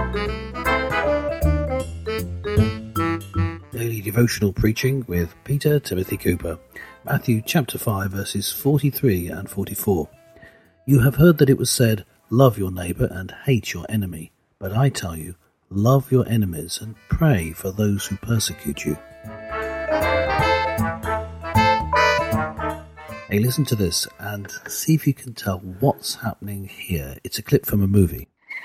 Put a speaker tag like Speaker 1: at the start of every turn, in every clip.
Speaker 1: Daily Devotional Preaching with Peter Timothy Cooper. Matthew chapter 5 verses 43 and 44. You have heard that it was said, love your neighbour and hate your enemy. But I tell you, love your enemies and pray for those who persecute you. Hey, listen to this and see if you can tell what's happening here. It's a clip from a movie.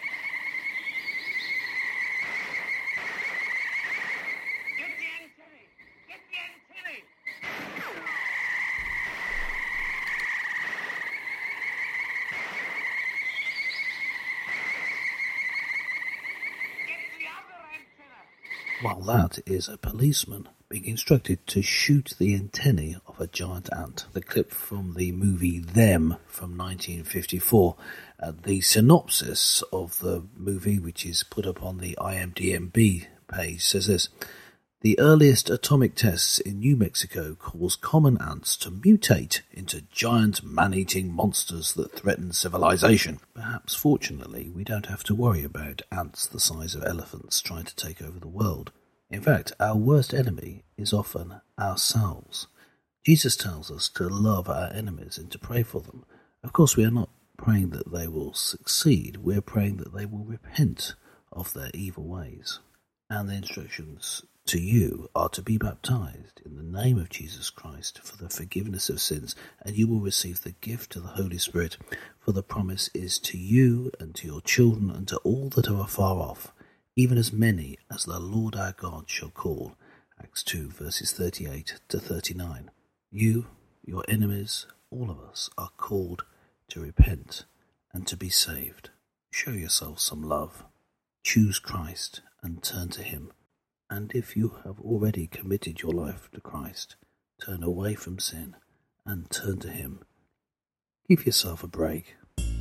Speaker 1: Well, that is a policeman being instructed to shoot the antennae of a giant ant. The clip from the movie Them from 1954. The synopsis of the movie, which is put up on the IMDb page, says this. The earliest atomic tests in New Mexico caused common ants to mutate into giant man-eating monsters that threaten civilization. Perhaps fortunately we don't have to worry about ants the size of elephants trying to take over the world. In fact, our worst enemy is often ourselves. Jesus tells us to love our enemies and to pray for them. Of course, we are not praying that they will succeed. We're praying that they will repent of their evil ways. And the instructions to you are to be baptized in the name of Jesus Christ for the forgiveness of sins, and you will receive the gift of the Holy Spirit, for the promise is to you and to your children and to all that are afar off, even as many as the Lord our God shall call. Acts 2 verses 38 to 39. You, your enemies, all of us are called to repent and to be saved. Show yourself some love. Choose Christ and turn to him. And if you have already committed your life to Christ, turn away from sin and turn to him. Give yourself a break.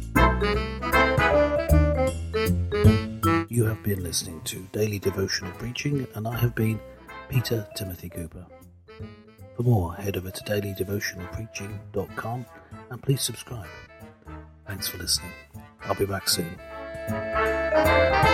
Speaker 1: You have been listening to Daily Devotional Preaching, and I have been Peter Timothy Cooper. For more, head over to dailydevotionalpreaching.com and please subscribe. Thanks for listening. I'll be back soon.